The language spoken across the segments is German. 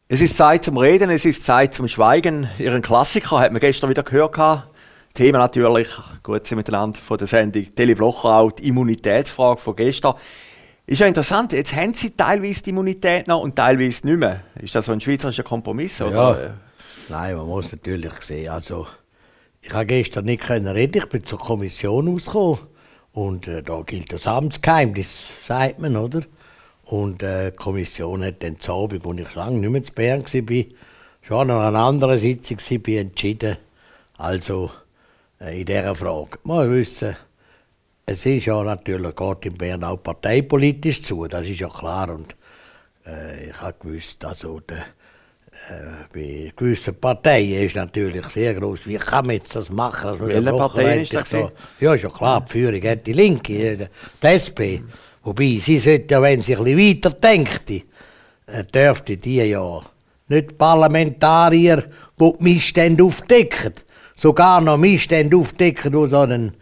Es ist Zeit zum Reden, es ist Zeit zum Schweigen. Ihren Klassiker hat man gestern wieder gehört. Thema natürlich, gut sind miteinander von der Sendung Teli Blocher auch die Immunitätsfrage von gestern. Ist ja interessant, jetzt haben Sie teilweise die Immunität noch und teilweise nicht mehr. Ist das so ein schweizerischer Kompromiss? Oder? Ja, nein, man muss natürlich sehen. Also, ich konnte gestern nicht reden, ich bin zur Kommission ausgekommen. Und da gilt das Amtsgeheimnis, sagt man, oder? Und die Kommission hat dann zu Abend, als ich lange nicht mehr zu Bern war, schon an einer anderen Sitzung war, entschieden, also in dieser Frage. Man wissen, es ist ja natürlich, geht in Bern auch parteipolitisch zu, das ist ja klar. Und ich habe gewusst, also bei gewissen Parteien ist natürlich sehr groß. Wie kann man jetzt das machen? Welche Partei ist das? Ja, ist ja klar, die Führung hat die Linke, die SP. Wobei, sie sollte ja, wenn sie ein bisschen weiter denkt, dürfte die ja nicht Parlamentarier, die die Missstände aufdecken, sogar noch Missstände aufdecken, wo so ein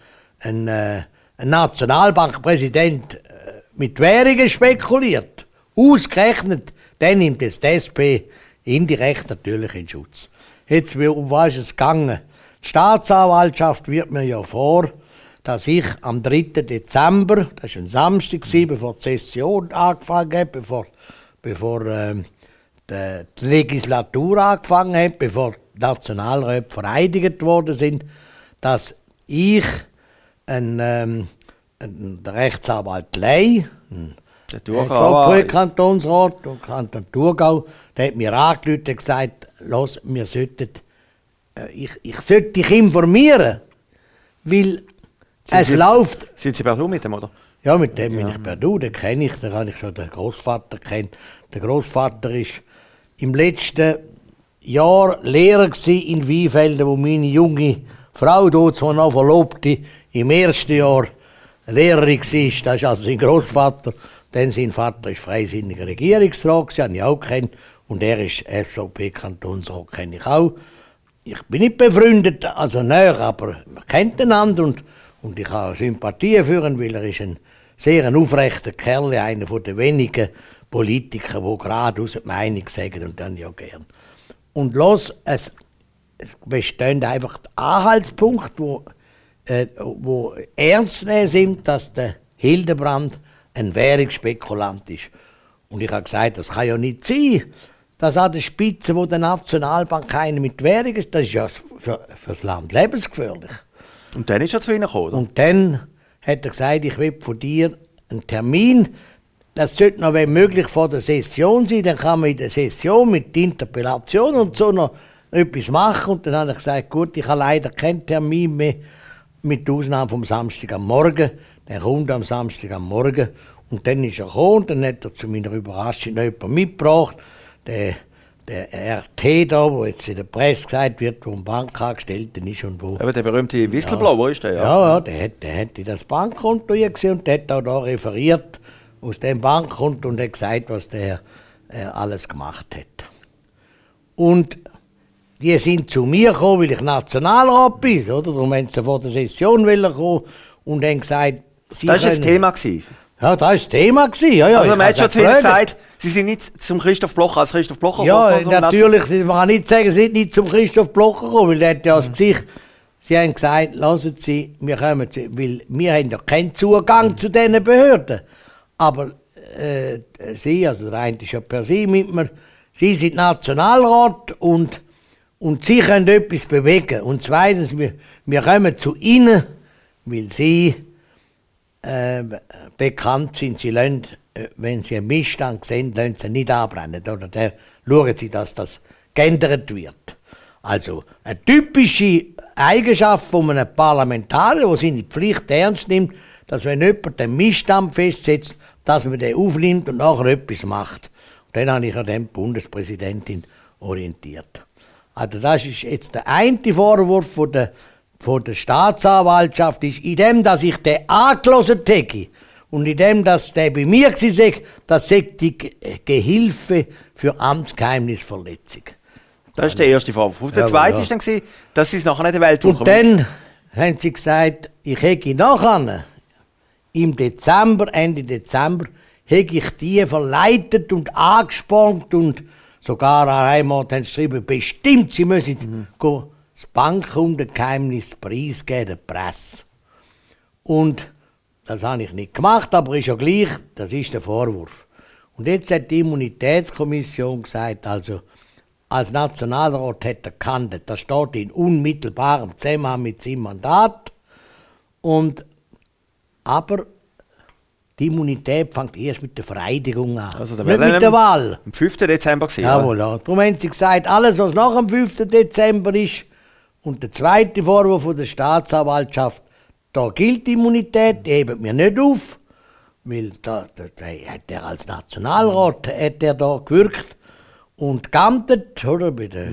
Nationalbankpräsident mit Währungen spekuliert. Ausgerechnet, dann nimmt es die SP indirekt natürlich in Schutz. Jetzt, um was ist es gegangen? Die Staatsanwaltschaft wirft mir ja vor, dass ich am 3. Dezember, das war ein Samstag, bevor die Session angefangen hat, bevor die Legislatur angefangen hat, bevor die Nationalräte vereidigt worden sind, dass ich der Rechtsanwalt Ley, der Kantonsrat und Kanton Thurgau, der hat mir angerufen und gesagt, los, ich sollte dich informieren, weil es läuft. Sind Sie per Du mit dem, oder? Ja, mit dem bin ich per Du, den kenne ich, den habe ich schon den Großvater kennt. Der Großvater war im letzten Jahr Lehrer in Weinfelden, wo meine junge Frau, dort noch Verlobte, im ersten Jahr Lehrerin war. Das ist also sein Großvater. Dann sein Vater war freisinniger Regierungsrat, den habe ich auch kennt. Und er ist SVP-Kantonsrat, kenne ich auch. Ich bin nicht befreundet, also näher, aber man kennt einander und ich habe Sympathien für ihn, weil er ist ein sehr aufrechter Kerl, einer der wenigen Politiker, die gerade aus der Meinung sagen und dann ja gern. Und es bestehen einfach Anhaltspunkte, wo ernst nehmen sind, dass der Hildebrand ein Währungsspekulant ist. Und ich habe gesagt, das kann ja nicht sein, dass an der Spitze, wo der Nationalbank einer mit Währung ist, das ist ja für das Land lebensgefährlich. Und dann ist er zu Ihnen gekommen, oder? Und dann hat er gesagt, ich will von dir einen Termin, das sollte noch, wenn möglich, vor der Session sein, dann kann man in der Session mit Interpellation und so noch etwas machen. Und dann habe ich gesagt, gut, ich habe leider keinen Termin mehr, mit Ausnahme vom Samstag am Morgen. Der kommt am Samstag am Morgen. Und dann ist er gekommen und dann hat er zu meiner Überraschung noch jemanden mitgebracht. Der RT da, wo jetzt in der Presse gesagt wird, wo ein Bankangestellter ist und wo... Aber der berühmte Whistleblower ist der, ja? Ja, der hat in das Bankkonto gesehen und der hat auch da referiert aus dem Bankkonto und hat gesagt, was der alles gemacht hat. Und die sind zu mir gekommen, weil ich Nationalrat bin, oder? Darum haben sie vor der Session kommen und haben gesagt... Das war das Thema gewesen. Ja, das war das Thema. Ja, also man hat schon zu Ihnen gesagt, Sie sind nicht zum Christoph Blocher als Christoph Blocher gekommen? Ja, natürlich. Man kann nicht sagen, Sie sind nicht zum Christoph Blocher gekommen, weil der hat ja das Gesicht... Sie haben gesagt, lassen Sie, wir kommen, weil wir haben ja keinen Zugang zu diesen Behörden. Aber Sie, also der eine ist ja per se mit mir, Sie sind Nationalrat und Sie können etwas bewegen. Und zweitens, wir kommen zu Ihnen, weil Sie bekannt sind. Sie lassen, wenn Sie einen Missstand sehen, lassen Sie nicht anbrennen. Oder schauen Sie, dass das geändert wird. Also eine typische Eigenschaft von einem Parlamentarier, der seine Pflicht ernst nimmt, dass wenn jemand den Missstand festsetzt, dass man den aufnimmt und nachher etwas macht. Und dann habe ich an dem Bundespräsidentin orientiert. Also das ist jetzt der eine Vorwurf von der Staatsanwaltschaft, ist in dem, dass ich den angehört hätte und in dem, dass der bei mir war, das sei die Gehilfe für Amtsgeheimnisverletzung. Das ist der erste Vorwurf. Der zweite war dann, dass Sie es nachher nicht in der Welt Und dann haben sie gesagt, ich hätte nachher, im Dezember, Ende Dezember, hätte ich die verleitet und angespornt und Sogar einmal haben sie geschrieben, bestimmt, sie müssen das Bankkundengeheimnis preisgeben, der Presse. Und das habe ich nicht gemacht, aber ist ja gleich, das ist der Vorwurf. Und jetzt hat die Immunitätskommission gesagt, also als Nationalrat hat er gehandelt. Das steht in unmittelbarem Zusammenhang mit seinem Mandat. Aber die Immunität fängt erst mit der Vereidigung an, also, nicht mit der Wahl. Am 5. Dezember gewesen, jawohl, ja. Darum haben sie gesagt, alles, was nach dem 5. Dezember ist, und der zweite Vorwurf von der Staatsanwaltschaft, da gilt die Immunität, die heben wir nicht auf, weil da hat er als Nationalrat hat er da gewirkt und geamtet, oder? Bei der,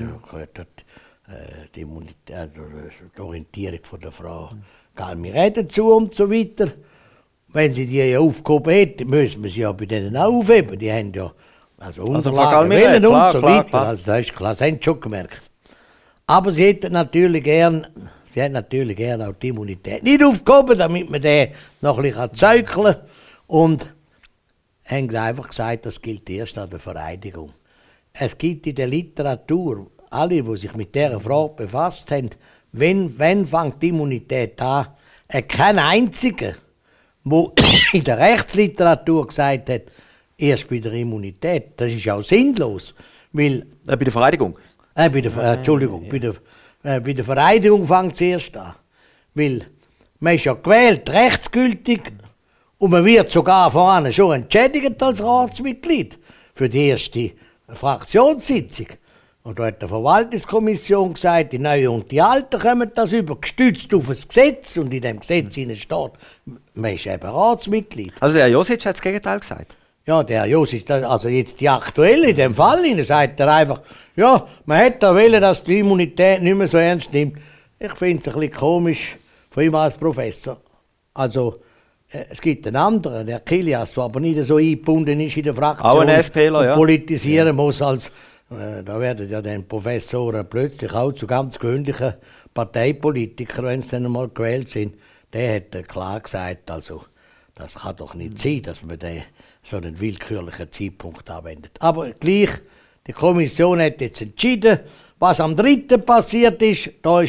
die Immunität, also die Orientierung von der Frau Galmire dazu und so weiter. Wenn sie die ja aufgehoben hätten, müssen wir sie ja bei denen auch aufheben. Die haben ja Unterlagen wählen und so weiter. Klar. Also das ist klar, das haben sie schon gemerkt. Aber sie hätten natürlich gern auch die Immunität nicht aufgehoben, damit man den noch ein bisschen zäukeln kann. Und haben einfach gesagt, das gilt erst an der Vereidigung. Es gibt in der Literatur, alle, die sich mit dieser Frage befasst haben, wenn fängt die Immunität an? Kein einziger, der in der Rechtsliteratur gesagt hat, erst bei der Immunität. Das ist auch sinnlos. Weil, bei der Vereidigung? Bei der Vereidigung fängt es erst an. Weil man ist ja gewählt, rechtsgültig, und man wird sogar voran schon entschädigt als Ratsmitglied für die erste Fraktionssitzung. Und da hat die Verwaltungskommission gesagt, die Neuen und die Alten kommen das über, gestützt auf ein Gesetz. Und in dem Gesetz steht, man ist eben Ratsmitglied. Also der Josic hat das Gegenteil gesagt? Ja, der Josic, also jetzt die Aktuelle in dem Fall, sagt er einfach, ja, man hätte da wollen, dass die Immunität nicht mehr so ernst nimmt. Ich finde es ein bisschen komisch von ihm als Professor. Also, es gibt einen anderen, der Kilias, der aber nicht so eingebunden ist in der Fraktion. Auch ein SPler, ja. Politisieren muss als... Da werden ja dann Professoren plötzlich auch zu ganz gewöhnlichen Parteipolitikern, wenn sie dann einmal gewählt sind. Der hat klar gesagt, also das kann doch nicht sein, dass man so einen willkürlichen Zeitpunkt anwendet. Aber gleich, die Kommission hat jetzt entschieden, was am 3. passiert ist, da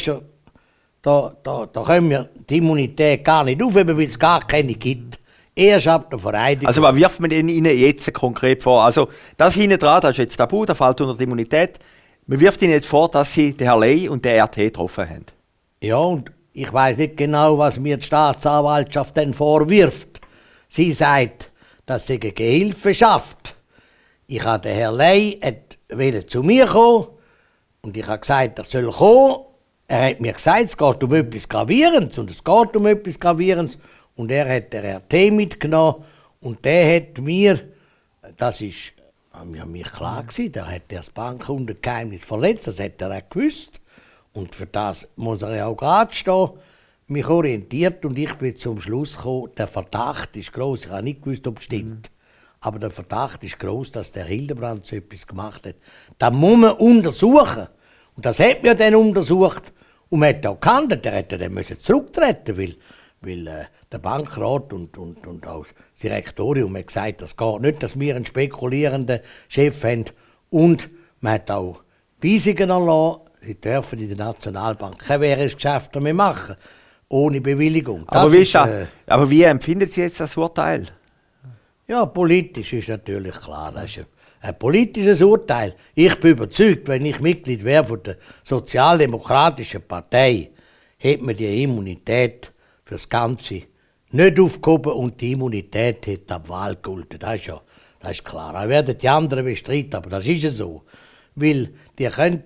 können wir die Immunität gar nicht aufheben, weil es gar keine gibt. Erst ab der Vereidigung. Also was wirft man Ihnen jetzt konkret vor? Also das hinten dran, das ist jetzt tabu, das fällt unter die Immunität. Man wirft Ihnen jetzt vor, dass Sie den Herrn Ley und den RT getroffen haben. Ja, und ich weiß nicht genau, was mir die Staatsanwaltschaft denn vorwirft. Sie sagt, dass sie Gehilfe schafft. Ich habe den Herrn Ley zu mir kommen und ich habe gesagt, er soll kommen. Er hat mir gesagt, es geht um etwas Gravierendes und es geht um etwas Gravierendes. Und er hat den RT mitgenommen und der hat mir, das ist mir klar gewesen, der hat das Bankkundengeheimnis verletzt, das hat er auch gewusst. Und für das muss er ja auch gerade stehen, mich orientiert und ich bin zum Schluss gekommen, der Verdacht ist gross. Ich habe nicht gewusst, ob es stimmt. Aber der Verdacht ist gross, dass der Hildebrand so etwas gemacht hat. Das muss man untersuchen. Und das hat man dann untersucht und man hat auch gehandelt, der hätte dann zurücktreten müssen, weil der Bankrat und auch das Direktorium hat gesagt, das geht nicht, dass wir einen spekulierenden Chef haben. Und man hat auch Weisungen erlassen, sie dürfen in der Nationalbank kein Währungsgeschäft mehr machen, ohne Bewilligung. Aber wie empfinden Sie jetzt das Urteil? Ja, politisch ist natürlich klar, das ist ein politisches Urteil. Ich bin überzeugt, wenn ich Mitglied wäre von der Sozialdemokratischen Partei, hätte man die Immunität für das Ganze nicht aufgehoben und die Immunität hat ab Wahl gegolten. Das ist klar. Da werden die anderen bestreiten, aber das ist ja so. Weil die können,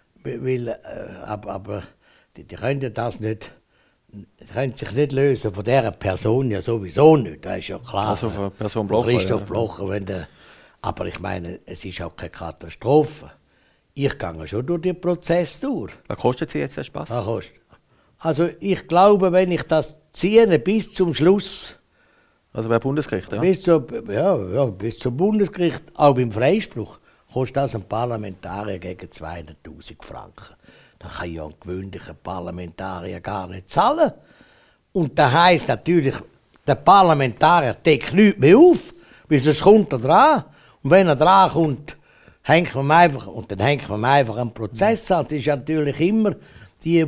die können das nicht, die können sich nicht lösen von dieser Person ja sowieso nicht. Das ist ja klar. Also von Person Blocher. Christoph Blocher, aber ich meine, es ist auch keine Katastrophe. Ich gehe schon durch den Prozess durch. Was kostet Sie jetzt den Spaß? Also ich glaube, wenn ich das ziehe bis zum Schluss. Also beim Bundesgericht, ja? Bis zum Bundesgericht, auch beim Freispruch, kostet das ein Parlamentarier gegen 200'000 Franken. Das kann ja ein gewöhnlicher Parlamentarier gar nicht zahlen. Und das heisst natürlich, der Parlamentarier deckt nichts mehr auf, weil sonst kommt er dran. Und wenn er dran kommt, hängt man einfach, und dann hängt man einfach einen Prozess an. Es ist natürlich immer die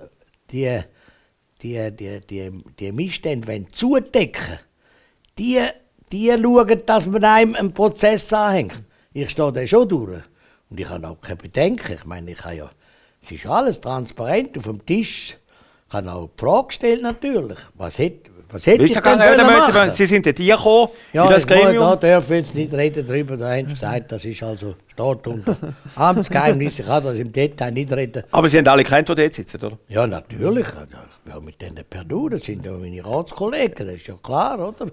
Missstände zudecken, die schauen, dass man einem einen Prozess anhängt. Ich stehe da schon durch. Und ich habe auch keine Bedenken. Ich meine, es ist alles transparent auf dem Tisch. Ich habe auch die Frage gestellt natürlich. Was hätte ich denn machen? Sie sind dort gekommen, ja, in das Gremium? Da dürfen wir jetzt nicht reden darüber. Da haben sie gesagt, das ist also, steht unter Amtsgeheimnis. Ich kann das im Detail nicht reden. Aber Sie haben alle gekannt, die dort sitzen, oder? Ja, natürlich. Ich bin mit denen per Du. Das sind ja meine Ratskollegen, das ist ja klar, oder?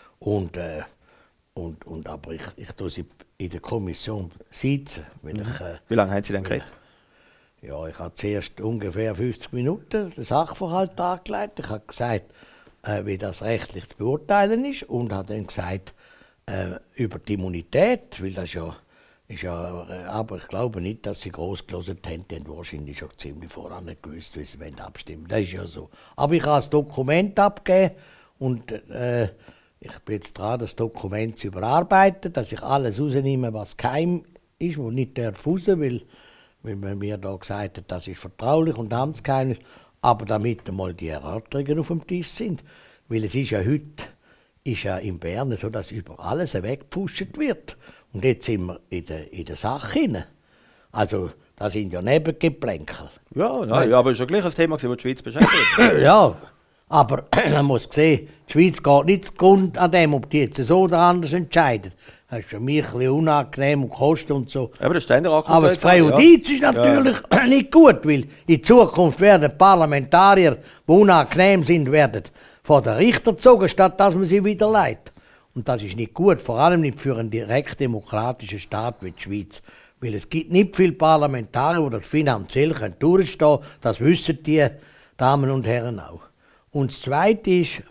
Aber ich tue sie in der Kommission sitzen. Wie lange haben Sie denn geredet? Ja, ich habe zuerst ungefähr 50 Minuten den Sachverhalt angelegt. Ich habe gesagt, wie das rechtlich zu beurteilen ist und habe dann gesagt, über die Immunität, weil das ist ja, aber ich glaube nicht, dass sie gross gelesen haben, die haben wahrscheinlich schon ziemlich voran nicht gewusst, wie sie abstimmen wollen. Das ist ja so. Aber ich habe das Dokument abgegeben und ich bin jetzt dran, das Dokument zu überarbeiten, dass ich alles rausnehme, was geheim ist, was nicht raus darf, weil man mir da gesagt hat, das ist vertraulich und Amtsgeheimnis, aber damit einmal die Erörterungen auf dem Tisch sind. Weil es ist ja heute in Bern so, dass über alles weggepusht wird. Und jetzt sind wir in der Sache hinein. Also, das sind ja Nebengeplänkel. Ja, nein, aber es ist ja gleich ein Thema, das die Schweiz beschäftigt. Ja, aber man muss sehen, die Schweiz geht nicht zugrunde an dem, ob die jetzt so oder anders entscheiden. Das ist für mich ein bisschen unangenehm und kostet und so. Aber das Ständerat Aber das Präjudiz ist natürlich nicht gut, weil in Zukunft werden Parlamentarier, die unangenehm sind, werden vor den Richter gezogen, statt dass man sie wieder leitet. Und das ist nicht gut, vor allem nicht für einen direkt demokratischen Staat wie die Schweiz. Weil es gibt nicht viele Parlamentarier, die das finanziell durchstehen können. Das wissen die Damen und Herren auch. Und das Zweite ist,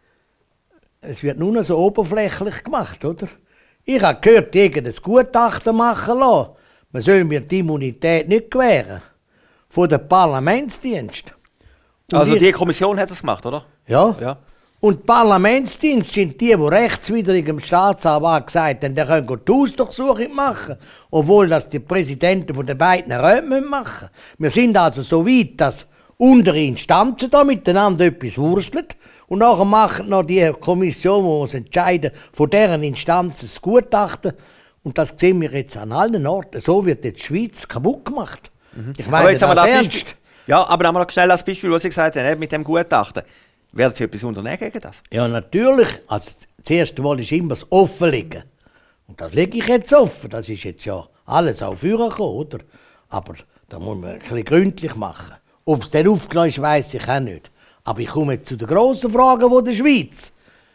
es wird nur noch so oberflächlich gemacht, oder? Ich habe gehört, irgendein Gutachten machen lassen. Man soll mir die Immunität nicht gewähren. Von dem Parlamentsdienst. Und also die Kommission hat das gemacht, oder? Ja. Und die Parlamentsdienste sind die rechtswidrig dem Staatsanwalt gesagt haben, der können die Hausdurchsuchung machen, obwohl das die Präsidenten der beiden Räte machen müssen. Wir sind also so weit, dass untere Instanzen da miteinander etwas wursteln und nachher macht noch die Kommission, die uns entscheiden, von deren Instanzen das Gutachten. Und das sehen wir jetzt an allen Orten. So wird jetzt die Schweiz kaputt gemacht. Ich meine, aber jetzt haben wir ernst. Ja, aber haben wir noch schnell als Beispiel, was Sie gesagt haben, mit dem Gutachten. Werden Sie etwas unternehmen gegen das? Ja, natürlich. Also, das erste Mal ist immer das Offenlegen. Und das lege ich jetzt offen. Das ist jetzt ja alles auf Führer gekommen, oder? Aber da muss man ein bisschen gründlich machen. Ob es dann aufgenommen ist, weiss ich auch nicht. Aber ich komme jetzt zu den grossen Fragen der Schweiz.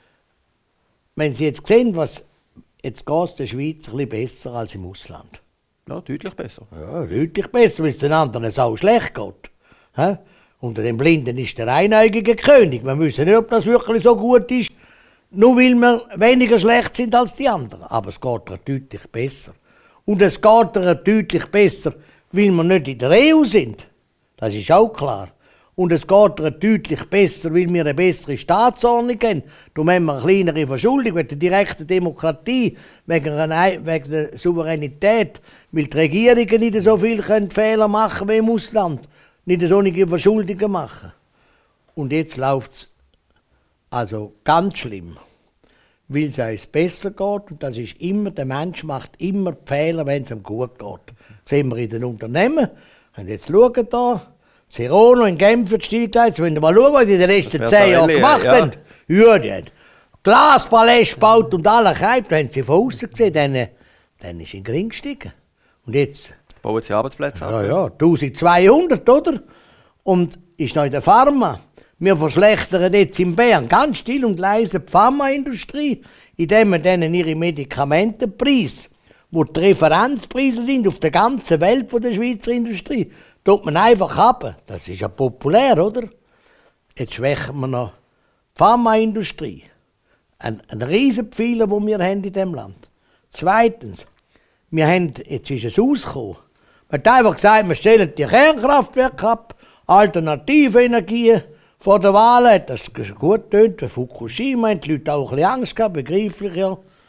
Wenn Sie jetzt sehen, jetzt geht es der Schweiz ein bisschen besser als im Ausland. Ja, deutlich besser. Ja, deutlich besser, weil es den anderen so schlecht geht. He? Unter den Blinden ist der einäugige König. Wir wissen nicht, ob das wirklich so gut ist, nur weil wir weniger schlecht sind als die anderen. Aber es geht ihr deutlich besser. Und es geht ihr deutlich besser, weil wir nicht in der EU sind. Das ist auch klar. Und es geht ihr deutlich besser, weil wir eine bessere Staatsordnung haben. Darum haben wir eine kleinere Verschuldung wegen der direkten Demokratie, wegen der Souveränität, weil die Regierungen nicht so viel Fehler machen wie im Ausland. Nicht so eine Verschuldungen machen. Und jetzt läuft es also ganz schlimm, weil es uns besser geht. Und das ist immer, der Mensch macht immer Fehler, wenn es ihm gut geht. Das sehen wir in den Unternehmen. Und jetzt schauen da, Serono in Genf wird stillgehalten. Wenn ihr mal schauen, was die in den letzten 10 Jahren gemacht haben. Ja, die haben Glaspalais gebaut und alle Kälte, haben sie von außen gesehen, dann ist in den Ring gestiegen. Und jetzt... Bauen Sie Arbeitsplätze ab? Ja, 1200, oder? Und ist noch in der Pharma. Wir verschlechtern jetzt in Bern ganz still und leise die Pharmaindustrie, indem wir denen ihre Medikamentenpreise, wo die Referenzpreise sind auf der ganzen Welt von der Schweizer Industrie, tut man einfach ab. Das ist ja populär, oder? Jetzt schwächen wir noch die Pharmaindustrie. Ein riesen Pfeiler, den wir haben in diesem Land. Zweitens, jetzt ist es rausgekommen. Man hat einfach gesagt, wir stellen die Kernkraftwerke ab, alternative Energien. Vor der Wahl hat das gut getönt, bei Fukushima haben die Leute auch ein bisschen Angst gehabt, begreiflich ja.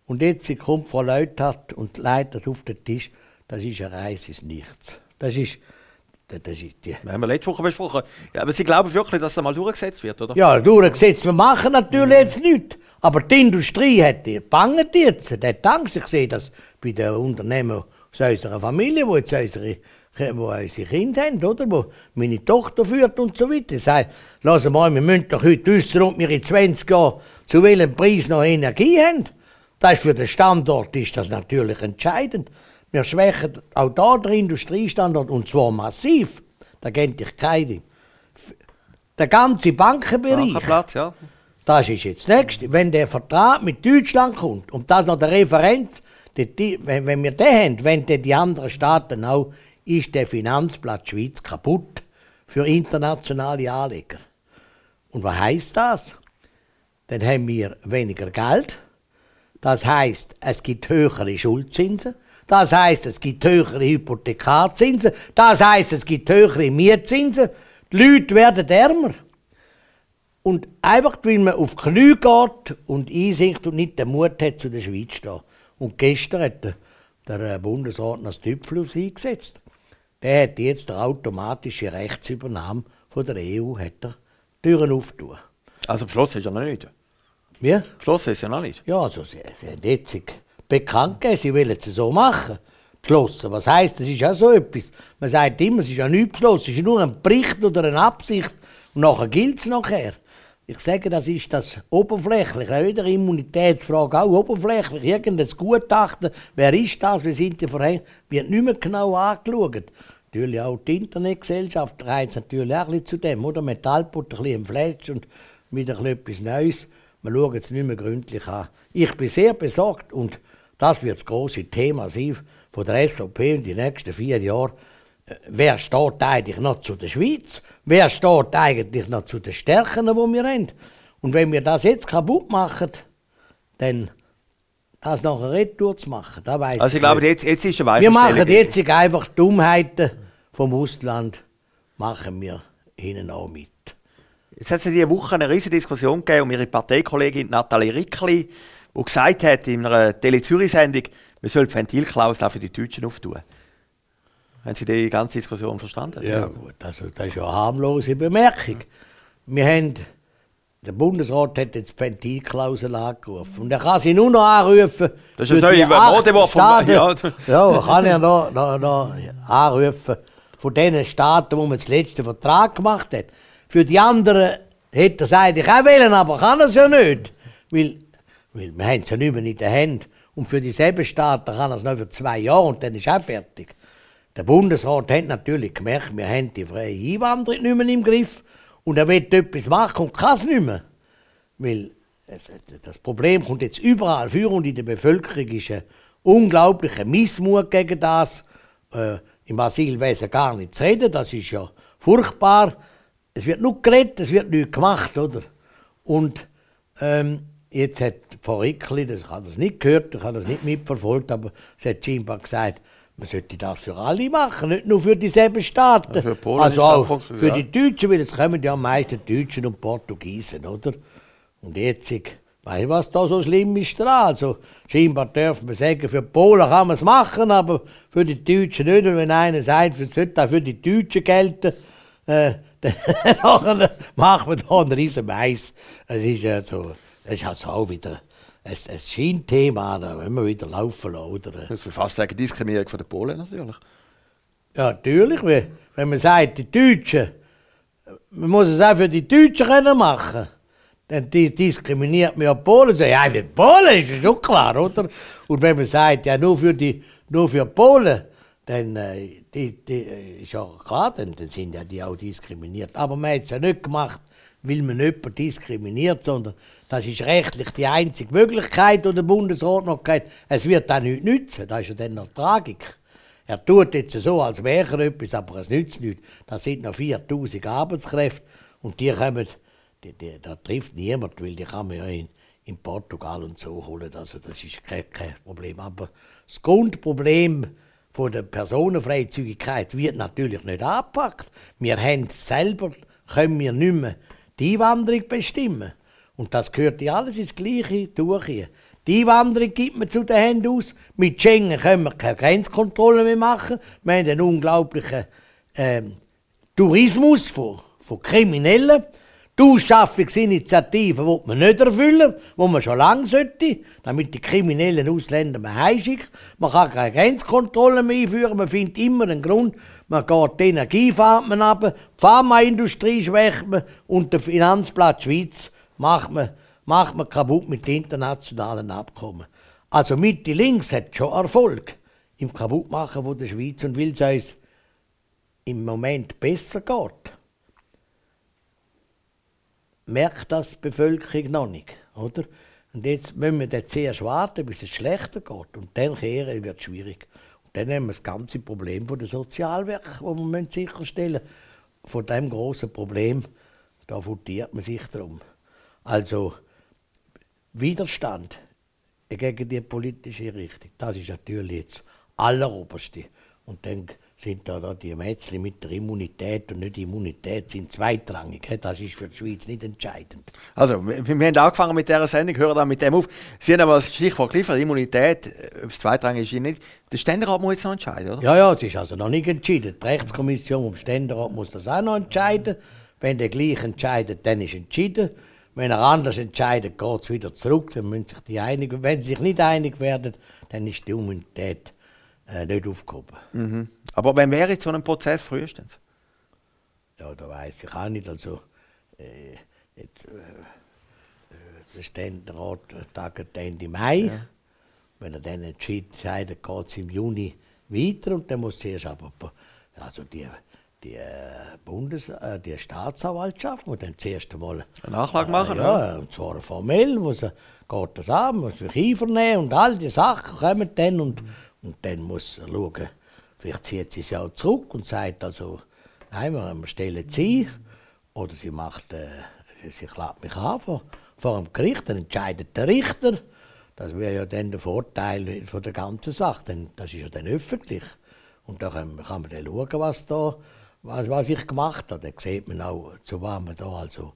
Und jetzt kommt Frau Leuthardt und leitet auf den Tisch. Das ist eine Reise ins Nichts. Das ist die. Das haben wir letzte Woche besprochen. Ja, aber Sie glauben wirklich, dass das mal durchgesetzt wird, oder? Ja, durchgesetzt. Wir machen natürlich jetzt nichts. Aber die Industrie hat bangt jetzt. Die hat Angst. Ich sehe das bei den Unternehmen aus unserer Familie, die jetzt unsere Kinder haben, oder? Wo meine Tochter führt und so weiter. Ich sage, lass mal, wir müssen doch heute wissen, ob wir in 20 Jahren zu welchem Preis noch Energie haben. Das ist für den Standort ist das natürlich entscheidend. Wir schwächen auch da den Industriestandort, und zwar massiv. Da kennt ich keine. Der ganze Bankenbereich. Bankenplatz, ja. Das ist jetzt das Nächste. Wenn der Vertrag mit Deutschland kommt und das noch der Referenz, wenn wir den haben, wenn die anderen Staaten auch, ist der Finanzplatz Schweiz kaputt für internationale Anleger. Und was heisst das? Dann haben wir weniger Geld. Das heisst, es gibt höhere Schuldzinsen. Das heisst, es gibt höhere Hypothekarzinsen. Das heisst, es gibt höhere Mietzinsen. Die Leute werden ärmer. Und einfach, weil man auf die Knie geht und einsinkt und nicht den Mut hat, zu der Schweiz zu stehen. Und gestern hat der Bundesrat das Tüpfel auf sie eingesetzt. Der hat jetzt eine automatische Rechtsübernahme von der EU, hat er Türen aufgetan. Also beschlossen ist ja noch nicht. Wie? Beschlossen ist ja noch nicht. Ja, also sie haben jetzt bekannt gegeben, sie wollen es so machen. Beschlossen, was heisst, das ist ja so etwas. Man sagt immer, es ist ja nichts beschlossen, es ist nur ein Bericht oder eine Absicht und nachher gilt es nachher. Ich sage, das ist das Oberflächliche, wieder Immunitätsfrage auch oberflächlich. Irgendein Gutachten, wer ist das, wie sind die Verhältnisse, wird nicht mehr genau angeschaut. Natürlich auch die Internetgesellschaft reizt natürlich auch ein bisschen zu dem, oder? Metallput, ein bisschen im Flash und wieder etwas Neues. Wir schauen es nicht mehr gründlich an. Ich bin sehr besorgt und das wird das grosse Thema sein von der SVP in den nächsten 4 Jahren. Wer steht eigentlich noch zu der Schweiz? Wer steht eigentlich noch zu den Stärken, die wir haben? Und wenn wir das jetzt kaputt machen, dann das nachher retour zu machen, da weiss also ich glaube, jetzt ist eine Weichenstellung. Wir machen jetzt einfach Dummheiten vom Ausland, machen wir hinten auch mit. Jetzt hat es in dieser Woche eine riesige Diskussion gegeben um ihre Parteikollegin Nathalie Rickli, die gesagt hat in einer Tele-Zürich-Sendung, man soll die Ventilklausel für die Deutschen auftun. Haben Sie die ganze Diskussion verstanden? Ja, gut, also das ist ja eine harmlose Bemerkung. Der Bundesrat hat jetzt die Ventilklausel angerufen. Und er kann sie nur noch anrufen. Das ist ein Modewort von ja, kann er noch anrufen von den Staaten, wo man den letzten Vertrag gemacht hat. Für die anderen hätte er es eigentlich auch wollen, aber kann er es ja nicht. Weil wir haben es ja nicht mehr in den Händen. Und für dieselben Staaten kann er es noch für 2 Jahre und dann ist er auch fertig. Der Bundesrat hat natürlich gemerkt, wir haben die freie Einwanderung nicht mehr im Griff. Und er will etwas machen und kann es nicht mehr. Weil das Problem kommt jetzt überall vor und in der Bevölkerung ist ein unglaublicher Missmut gegen das. Im Asylwesen gar nicht zu reden, das ist ja furchtbar. Es wird nur geredet, es wird nichts gemacht, oder? Und jetzt hat Frau Rickli, ich habe das nicht gehört, ich habe das nicht mitverfolgt, aber sie hat scheinbar gesagt, man sollte das für alle machen, nicht nur für dieselben Staaten. Ja, für Polen also auch für die Deutschen, weil es kommen ja am meisten Deutschen und Portugiesen, oder? Und jetzt, weißt du, was da so schlimm ist dran? Also, scheinbar dürfen wir sagen, für Polen kann man es machen, aber für die Deutschen nicht. Und wenn einer sagt, es sollte auch für die Deutschen gelten, dann machen wir da einen riesen Mais. Es ist ja so, das ist also auch wieder ein Scheinthema, da wollen wir wieder laufen lassen, oder? Das würde fast sagen, Diskriminierung von den Polen natürlich. Ja, natürlich. Wenn man sagt, die Deutschen, man muss es auch für die Deutschen machen. Dann diskriminiert man ja Polen. So, ja, für die Polen ist es schon klar, oder? Und wenn man sagt, ja, nur für Polen, dann ist ja klar, dann sind ja die auch diskriminiert. Aber man hat es ja nicht gemacht, weil man jemanden diskriminiert, sondern das ist rechtlich die einzige Möglichkeit, die der Bundesrat noch hat. Es wird auch nichts nützen, das ist ja dann noch Tragik. Er tut jetzt so, als wäre er etwas, aber es nützt nichts. Das sind noch 4000 Arbeitskräfte und die kommen, da trifft niemand, weil die kann man ja in Portugal und so holen. Also das ist kein Problem. Aber das Grundproblem von der Personenfreizügigkeit wird natürlich nicht angepackt. Wir haben selber, können wir nicht mehr die Einwanderung bestimmen. Und das gehört ja alles ins Gleiche durch hier. Die Einwanderung gibt man zu den Händen aus. Mit Schengen können wir keine Grenzkontrolle mehr machen. Wir haben einen unglaublichen Tourismus von Kriminellen. Die Ausschaffungsinitiative will man nicht erfüllen, wo man schon lange sollte, damit die kriminellen Ausländer man heimschickt. Man kann keine Grenzkontrolle mehr einführen, man findet immer einen Grund. Man geht die Energiefahrten ab, die Pharmaindustrie schwächt man und den Finanzplatz Schweiz macht man kaputt mit den internationalen Abkommen. Also Mitte links hat schon Erfolg im Kaputtmachen von der Schweiz und weil es uns im Moment besser geht, merkt das die Bevölkerung noch nicht, oder? Und jetzt müssen wir dann zuerst warten, bis es schlechter geht. Und dann kehren wird es schwierig. Und dann haben wir das ganze Problem von den Sozialwerken, das wir sicherstellen müssen. Von diesem grossen Problem, da votiert man sich darum. Also Widerstand gegen die politische Richtung, das ist natürlich jetzt das Alleroberste. Und dann sind da die Mätzchen mit der Immunität und nicht die Immunität sind zweitrangig. Das ist für die Schweiz nicht entscheidend. Also, wir haben angefangen mit dieser Sendung, hören dann mit dem auf. Sie haben aber das Stichwort geliefert, Immunität, ob es zweitrangig ist oder nicht. Der Ständerat muss jetzt noch entscheiden, oder? Ja, es ist also noch nicht entschieden. Die Rechtskommission vom Ständerat muss das auch noch entscheiden. Wenn der gleich entscheidet, dann ist entschieden. Wenn er anders entscheidet, geht es wieder zurück. Dann müssen sich die einigen. Wenn sie sich nicht einig werden, dann ist die Immunität nicht aufgehoben. Mhm. Aber wann wäre jetzt so ein Prozess frühestens? Ja, da weiß ich auch nicht. Also, der Ständerat tagt Ende Mai. Ja. Wenn er dann entscheidet, geht es im Juni weiter. Und dann muss zuerst aber also die Staatsanwaltschaft muss dann zuerst einmal eine Nachklage machen. Ja, und zwar formell geht das an, muss sich einvernehmen und all die Sachen kommen dann. Und dann muss er schauen, vielleicht zieht sie es ja auch zurück und sagt also, nein, wir stellen sie ein. Oder sie klagt mich an vor dem Gericht, dann entscheidet der Richter. Das wäre ja dann der Vorteil von der ganzen Sache, denn das ist ja dann öffentlich. Und da kann man dann schauen, was ich gemacht habe. Dann sieht man auch, zu was man da also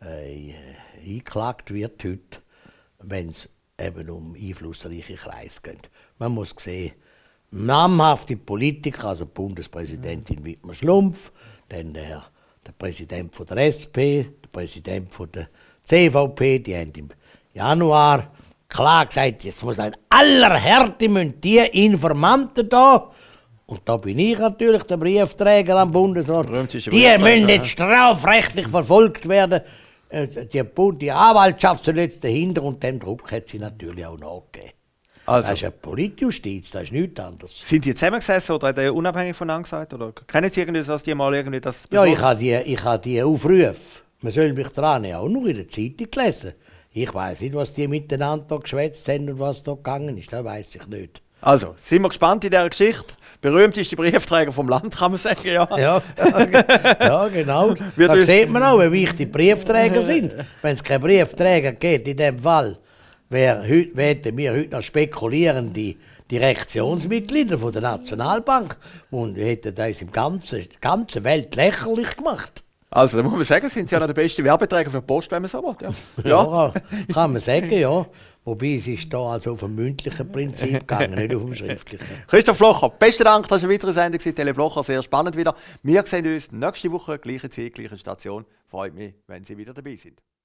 eingeklagt wird heute, wenn es eben um einflussreiche Kreise geht. Man muss sehen, namhafte Politiker, also die Bundespräsidentin Widmer Schlumpf, dann der Präsident von der SP, der Präsident von der CVP, die haben im Januar klar gesagt, jetzt muss in aller Härte die Informanten da, und da bin ich natürlich der Briefträger am Bundesrat, die müssen jetzt strafrechtlich verfolgt werden. Die Anwaltschaft soll jetzt dahinter und dem Druck hat sie natürlich auch nachgegeben. Also, das ist eine Politjustiz, das ist nichts anderes. Sind die zusammengesessen oder hat er unabhängig voneinander gesagt? Oder kennen Sie irgendwie, dass die mal irgendwie das... Ja, ich habe die Aufrufe, man soll mich daran auch noch in der Zeitung lesen. Ich weiss nicht, was die miteinander geschwätzt haben und was da gegangen ist, das weiss ich nicht. Also, sind wir gespannt in dieser Geschichte. Berühmt ist der Briefträger vom Land, kann man sagen, ja. Ja, genau. Da sieht man auch, wie wichtig Briefträger sind. Wenn es keinen Briefträger gibt, in dem Fall, hätten wir heute noch spekulieren, die Direktionsmitglieder von der Nationalbank und hätten das in der ganzen Welt lächerlich gemacht. Also, da muss man sagen, sind Sie ja noch der beste Werbeträger für die Post, wenn man so will. Ja, kann man sagen, ja. Wobei es ist da also auf dem mündlichen Prinzip gegangen, nicht auf dem schriftlichen. Christoph Blocher, besten Dank, das war eine weitere Sendung. Tele Blocher, sehr spannend wieder. Wir sehen uns nächste Woche, gleiche Zeit, gleiche Station. Freut mich, wenn Sie wieder dabei sind.